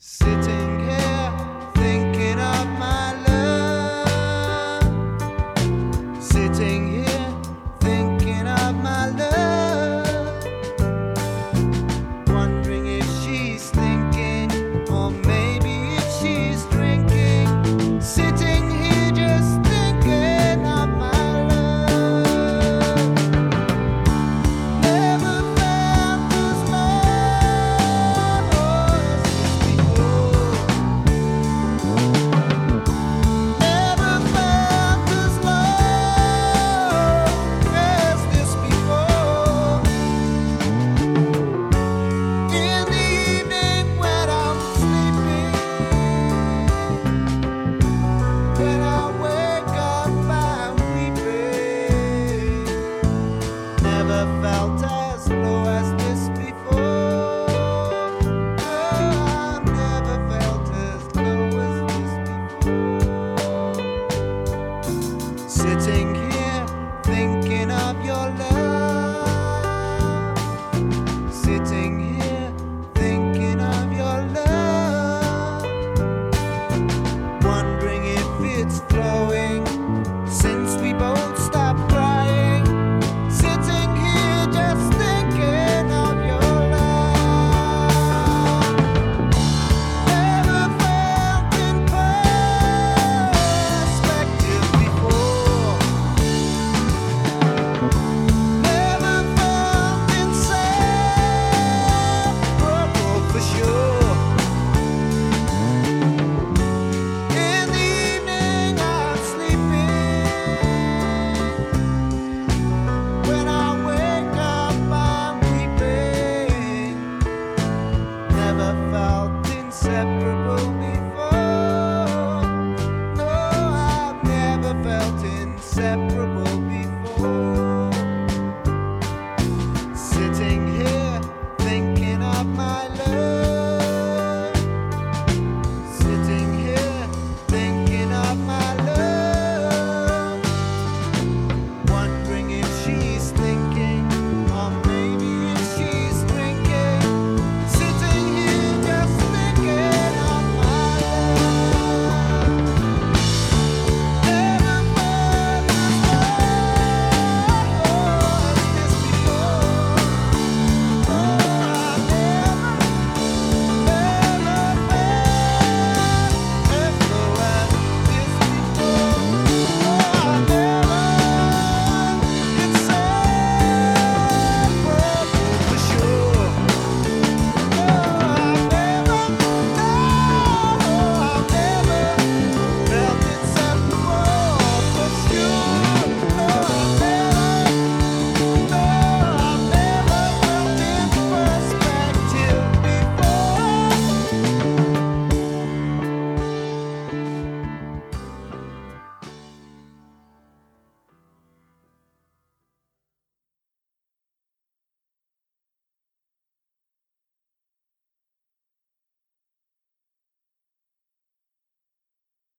Sitting here thinking of my love. Sitting here thinking of my love. Wondering if she's thinking, or maybe if she's drinking. Sitting here just thinking of my love. Never felt this love before. Never felt this love as this before. In the evening when I'm sleeping, when I wake up I'm weeping. Never felt as low as this before. I've never felt as low as this before. Sitting here thinking of your love. Sitting here thinking of your love. Wondering if it's flowing since we both stopped crying. Sitting here just thinking of your love. Never felt in perspective before. Never felt inseparable for sure. In the evening I'm sleeping. When I wake up I'm weeping. Never felt inseparable.